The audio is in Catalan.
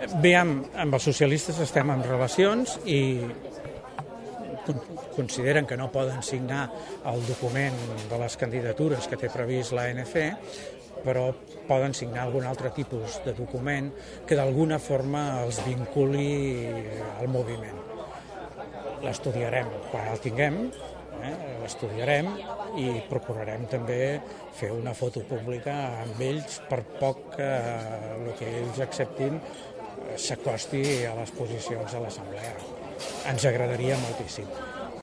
Bé, amb els socialistes estem en relacions i consideren que no poden signar el document de les candidatures que té previst l'ANC, però poden signar algun altre tipus de document que d'alguna forma els vinculi al moviment. L'estudiarem quan el tinguem, l'estudiarem i procurarem també fer una foto pública amb ells per poc que el que ells acceptin s'acosti a les posicions de l'Assemblea. Ens agradaria moltíssim.